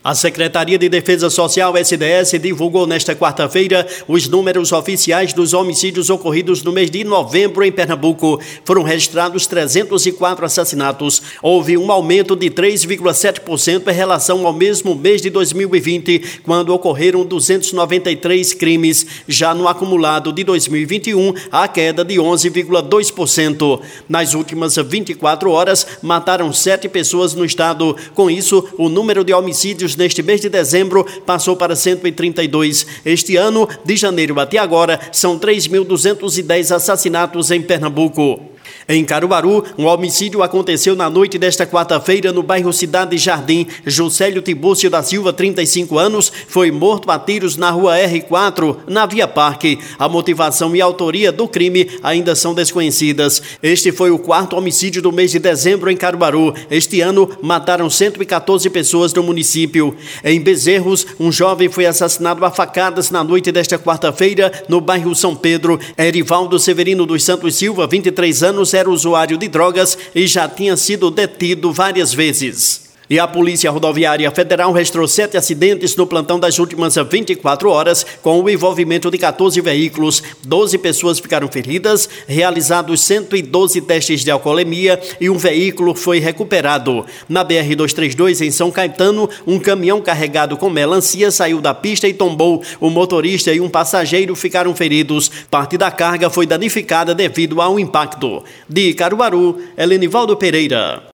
A Secretaria de Defesa Social, SDS, divulgou nesta quarta-feira os números oficiais dos homicídios ocorridos no mês de novembro em Pernambuco. Foram registrados 304 assassinatos. Houve um aumento de 3,7% em relação ao mesmo mês de 2020, quando ocorreram 293 crimes. Já no acumulado de 2021, a queda de 11,2%. Nas últimas 24 horas, mataram 7 pessoas no estado. Com isso, o número de homicídios neste mês de dezembro passou para 132. Este ano, de janeiro até agora, são 3.210 assassinatos em Pernambuco. Em Caruaru, um homicídio aconteceu na noite desta quarta-feira no bairro Cidade Jardim. Juscelio Tibúrcio da Silva, 35 anos, foi morto a tiros na rua R4, na Via Parque. A motivação e a autoria do crime ainda são desconhecidas. Este foi o 4º homicídio do mês de dezembro em Caruaru. Este ano, mataram 114 pessoas no município. Em Bezerros, um jovem foi assassinado a facadas na noite desta quarta-feira no bairro São Pedro. Erivaldo Severino dos Santos Silva, 23 anos, era usuário de drogas e já tinha sido detido várias vezes. E a Polícia Rodoviária Federal registrou 7 acidentes no plantão das últimas 24 horas, com o envolvimento de 14 veículos. 12 pessoas ficaram feridas, realizados 112 testes de alcoolemia e um veículo foi recuperado. Na BR-232, em São Caetano, um caminhão carregado com melancia saiu da pista e tombou. O motorista e um passageiro ficaram feridos. Parte da carga foi danificada devido ao impacto. De Caruaru, Helenivaldo Pereira.